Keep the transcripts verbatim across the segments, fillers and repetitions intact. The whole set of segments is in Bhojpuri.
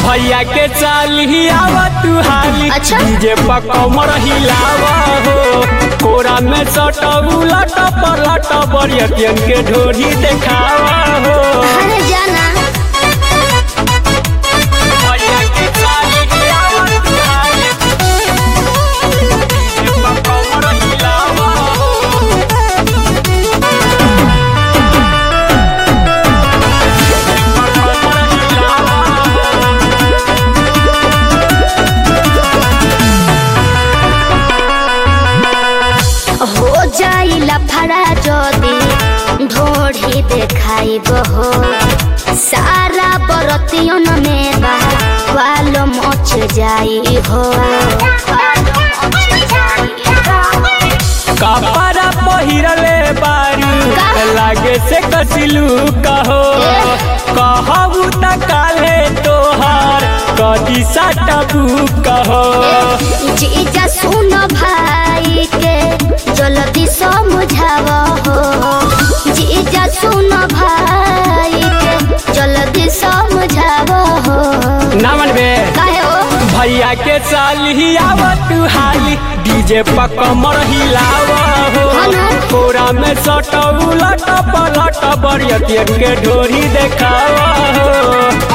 भैया के चाली आवा तू हाली। अच्छा। डीजे पर कमर हिलावा हो, कोरा में सटबू लट पर लट बरियतियन के ढोरी देखावा हो। अरे जाना भैया के चाली आवा तू हाली, डीजे पर कमर हिलावा हो। हो जाइला फड़ा जदी ढोढ़ी देखाइब हो, सारा बरतियन में वालो मच जाई हो। कपड़ा पहिरले बारू लागे से कसिलू कहो, कहबू त काले तोहार कदी साटबू कहो। जीजा सुन भाई के जल्दी समझाव हो, जीजा सुन भाई के जल्दी समझाव हो। ना मनबे काहे हो? भैया के चाली आवा तू हाली, डीजे पर कमर हिलावा हो, कोरा में सटबू लट पलट बरियतियन के ढोरी देखावा हो।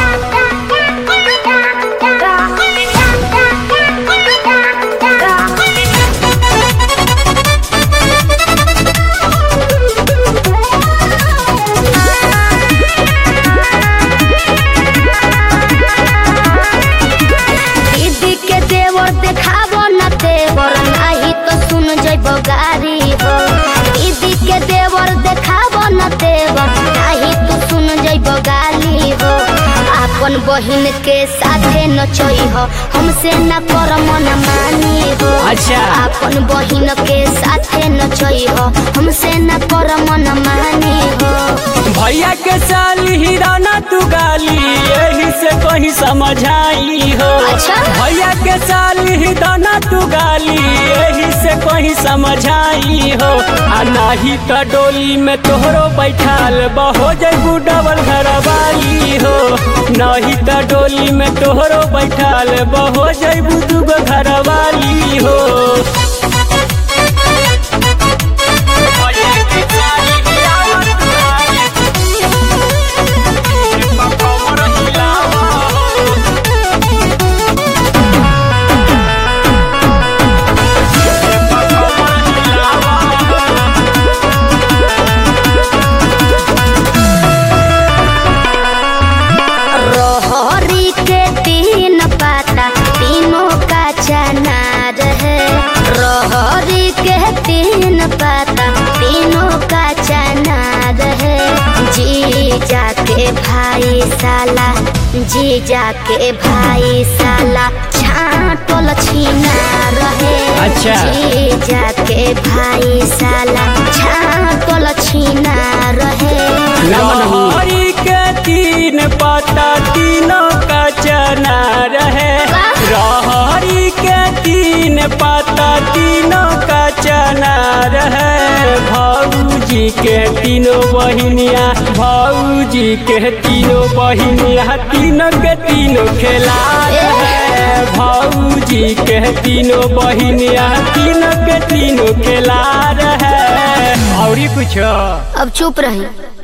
गारी हो दीदी के देवर देखाबो न देवर नाही तू सुन जइब गाली हो। अपन बहिन के साथे नचई हो, हमसे न कर मन मानी हो। अच्छा। अपन बहिन के साथे नचई हो, हमसे न कर मन मानी हो। भैया के चाली हिराना तू गाली, यही से कहीं समझाई हो। अच्छा। भैया के चाली हिराना तू गाली, यही से कहीं समझाई हो। आ नाही त डोली में तोहरो बैठाल बहो जइबू डबल घरवाली हो। नहीं त डोली में तोहरो बैठाल बहो जइबू दूगो घरवाली हो। जाके भाई साला जीजा के भाई साला छाटल छीना रहे। अच्छा। जीजा के भाई साला छाटल छीना रहे। लहरी के तीन पत्ता तीनों का चना रहे। रहरी के तीन पत्ता तीनों का चना रहे। भौजी के तीनों बहिनिया भौजी के तीनों बहिनिया तीनों के तीनों खेला रहे। भौजी के तीनों बहिनिया तीनों के तीनों खेला रहे। और कुछ अब चुप रही।